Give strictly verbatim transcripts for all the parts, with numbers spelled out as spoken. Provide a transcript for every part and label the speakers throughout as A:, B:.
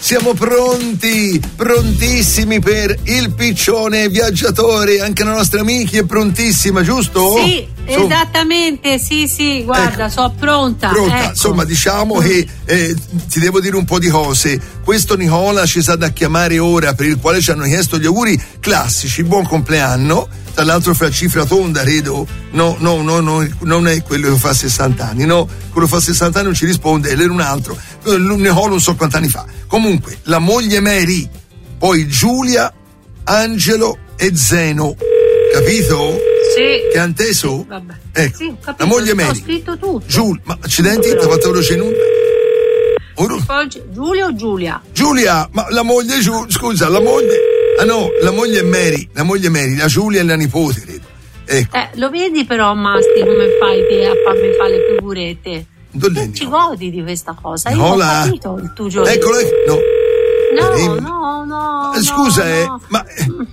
A: siamo pronti, prontissimi per il piccione viaggiatore. Anche la nostra amica è prontissima, giusto?
B: Sì, so, esattamente, sì, sì, guarda, ecco, sono pronta.
A: Pronta,
B: ecco.
A: Insomma, diciamo che eh, ti devo dire un po' di cose. Questo Nicola ci sta da chiamare ora, per il quale ci hanno chiesto gli auguri classici, buon compleanno. Tra l'altro fra cifra tonda, credo, no, no, no, no, non è quello che fa sessanta anni, no, quello che fa sessanta anni non ci risponde, è un altro, Nicola non so quanti anni fa. Comunque, la moglie Mary, poi Giulia, Angelo e Zeno, capito?
B: Sì.
A: Che ha inteso?
B: Sì, vabbè.
A: Ecco,
B: sì, capito,
A: la moglie Mary.
B: Ho scritto tutto.
A: Giulia, ma accidenti, ti ha fatto veloce in onda?
B: Giulia o Giulia?
A: Giulia, ma la moglie Giulia, scusa, la moglie, ah no, la moglie è Mary, la moglie è Mary, la Giulia è la nipote, credo. Ecco.
B: Eh, lo vedi però, Masti, come fai te a farmi fare le figurette? Te ci godi di questa cosa, io ho capito il tuo gioco.
A: Eccolo, no.
B: No, no, no.
A: Scusa,
B: no,
A: eh,
B: no.
A: ma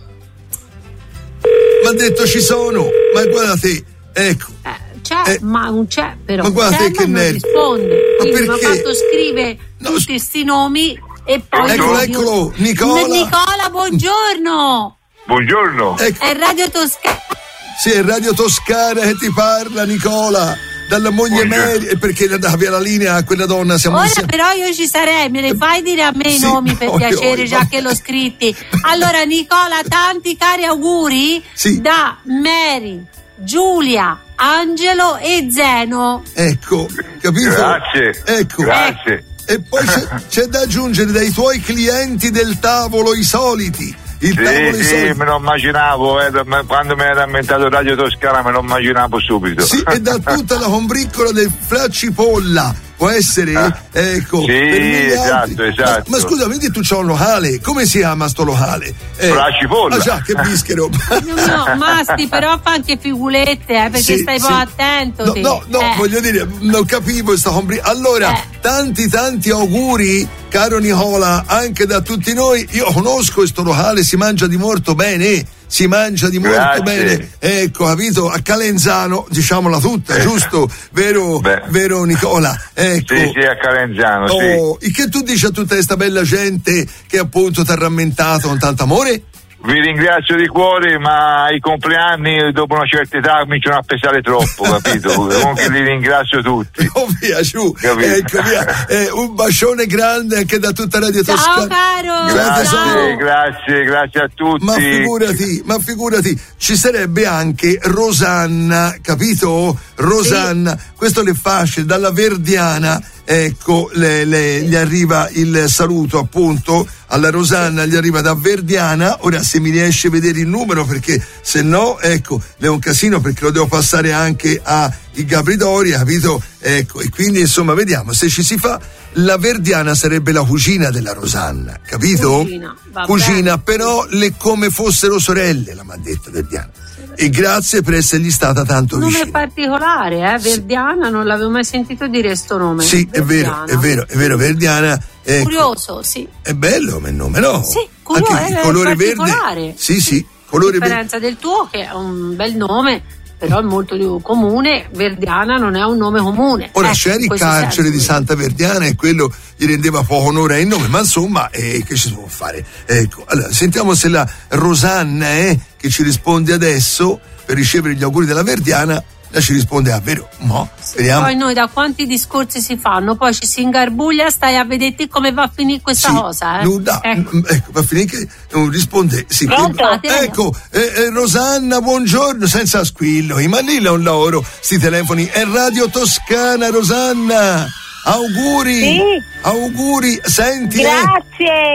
A: mi ha detto ci sono, ma guarda te, ecco.
B: Eh, c'è, eh, ma non c'è, però.
A: Ma guarda
B: c'è,
A: te che
B: non
A: nervi.
B: risponde.
A: Ma
B: Quindi
A: perché?
B: mi ha fatto scrivere
A: no,
B: tutti questi nomi e poi.
A: Eccolo, eccolo, Nicola.
B: Nicola, buongiorno.
C: Buongiorno.
A: Ecco.
B: È Radio Toscana.
A: Sì, è Radio Toscana che ti parla, Nicola. Dalla moglie Mary, perché da via la linea a quella donna siamo
B: ora
A: insieme.
B: Però io ci sarei, me ne fai dire a me i
A: sì,
B: nomi per
A: no,
B: piacere,
A: io,
B: già che l'ho scritti. Allora Nicola, tanti cari auguri
A: sì.
B: da Mary, Giulia, Angelo e Zeno.
A: Ecco, capito?
C: Grazie.
A: Ecco.
C: Grazie.
A: E poi c'è, c'è da aggiungere dai tuoi clienti del tavolo i soliti. Il
C: sì, sì, soliti. Me lo immaginavo, eh, quando mi era inventato Radio Toscana me lo immaginavo subito.
A: Sì, e da tutta la combriccola del Flaccipolla, può essere?
C: Ah,
A: ecco.
C: Sì, esatto, esatto.
A: Ma, ma scusa, vedi tu c'hai un locale, come si chiama sto locale?
C: Eh, Flaccipolla.
A: Ah già, che bischero.
B: No, no, Masti, però fa anche figurette, eh, perché
A: sì,
B: stai
A: sì.
B: un po' attento.
A: No,
B: te.
A: no, no,
B: eh.
A: voglio dire, non capivo sta combriccola. Allora,
B: eh.
A: tanti tanti auguri, caro Nicola, anche da tutti noi. Io conosco questo locale, si mangia di molto bene, si mangia di molto
C: Grazie.
A: bene. Ecco, capito? A Calenzano, diciamola tutta,
C: eh.
A: giusto? Vero,
C: Beh.
A: vero Nicola? Ecco.
C: Sì, sì, a Calenzano,
A: oh,
C: sì.
A: E che tu dici a tutta questa bella gente che appunto ti ha rammentato con tanto amore?
C: Vi ringrazio di cuore, ma i compleanni dopo una certa età cominciano a pesare troppo, capito? Comunque li ringrazio tutti.
A: Oh, via, giù. Ecco, via. Eh, un bacione grande anche da tutta Radio
B: Ciao,
A: Toscana.
B: caro.
C: Grazie,
B: Ciao.
C: grazie, grazie a tutti.
A: Ma figurati, ma figurati, ci sarebbe anche Rosanna, capito? Rosanna, sì. Questo le fasce dalla Verdiana. Ecco, le, le, gli arriva il saluto appunto alla Rosanna, gli arriva da Verdiana. Ora se mi riesce a vedere il numero, perché se no, ecco, è un casino, perché lo devo passare anche a i Gabridori, capito? Ecco, e quindi insomma vediamo se ci si fa. La Verdiana sarebbe la cugina della Rosanna, capito?
B: Cugina, va
A: cugina
B: bene.
A: Però le come fossero sorelle, la mandetta Verdiana. E grazie per essergli stata tanto
B: un
A: vicina.
B: nome particolare, eh? Verdiana, non l'avevo mai sentito dire sto nome.
A: Sì,
B: Verdiana.
A: è vero, è vero, è vero, Verdiana. Ecco,
B: curioso, sì.
A: È bello come nome, no?
B: Sì, curioso,
A: anche il
B: è
A: colore
B: particolare.
A: verde. Sì, sì, colore
B: a differenza
A: verde.
B: del tuo, che è un bel nome, però è molto comune. Verdiana non è un nome comune.
A: Ora
B: ecco,
A: c'era il carcere di Santa Verdiana e quello gli rendeva poco onore al nome, ma insomma, eh, che ci si può fare? Ecco, allora, sentiamo se la Rosanna, eh, che ci risponde adesso per ricevere gli auguri della Verdiana, la ci risponde a vero, mo, speriamo.
B: Poi noi da quanti discorsi si fanno, poi ci si ingarbuglia, stai a vedere te come va a finire questa
A: sì,
B: cosa, eh?
A: No, da,
B: ecco.
A: ecco, va a finire che non risponde. Sì,
B: Pronto?
A: ecco, eh, eh, Rosanna, buongiorno, senza squillo, ma lì è un lavoro, sti telefoni, è Radio Toscana, Rosanna. Auguri,
D: sì.
A: auguri, senti.
D: Grazie,
A: eh.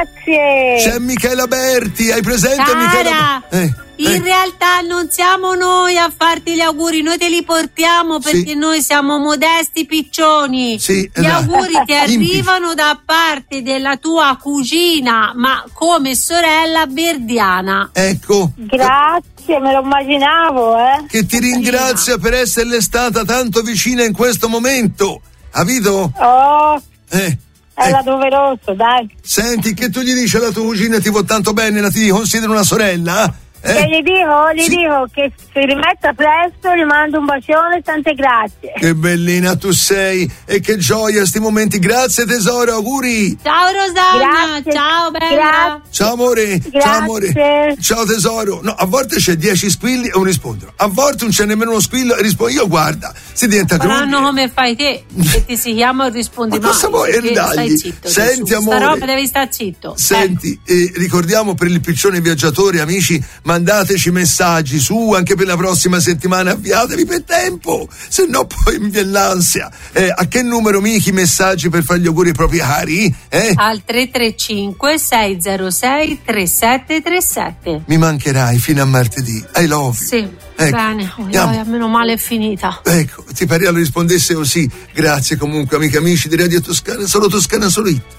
D: grazie.
A: C'è Michela Berti, hai presente
B: Cara,
A: Michela? Eh,
B: in
A: eh.
B: realtà non siamo noi a farti gli auguri, noi te li portiamo perché
A: sì.
B: noi siamo modesti piccioni.
A: Sì,
B: Gli
A: no.
B: auguri ti arrivano da parte della tua cugina, ma come sorella Verdiana.
A: Ecco.
D: Grazie, me lo immaginavo, eh.
A: Che ti ringrazia per esserle stata tanto vicina in questo momento. Capito?
D: Oh,
A: Eh.
D: era doveroso, dai.
A: Senti, che tu gli dici alla tua cugina ti vuol tanto bene, la ti considera una sorella? Eh?
D: Che gli dico, gli
A: sì.
D: dico che si rimetta presto, gli mando un bacione, tante grazie.
A: Che bellina tu sei e che gioia sti momenti. Grazie tesoro, auguri.
B: Ciao Rosanna,
D: Grazie.
B: ciao bella.
D: Grazie.
A: Ciao amore,
D: Grazie.
A: ciao amore. Ciao tesoro. No, a volte c'è dieci squilli e un rispondono. A volte non c'è nemmeno uno squillo e rispondo. Io guarda, si diventa
B: faranno come fai te, che ti si chiama e rispondi
A: ma cosa vuoi?
B: Stai zitto.
A: Senti amore.
B: Sta roba devi stare zitto.
A: Senti, eh. Eh, ricordiamo per il piccione viaggiatore, amici, mandateci messaggi su anche per la prossima settimana, avviatevi per tempo, se no poi mi viene l'ansia. Eh, a che numero michi messaggi per fare gli auguri ai propri cari? Eh?
B: Al tre tre cinque sei zero sei tre sette tre sette.
A: Mi mancherai fino a martedì. I love you.
B: Sì,
A: ecco.
B: Bene, oh, io, meno male è finita.
A: Ecco, ti pareva lo rispondesse così. Grazie comunque, amiche e amici di Radio Toscana, solo Toscana Solita.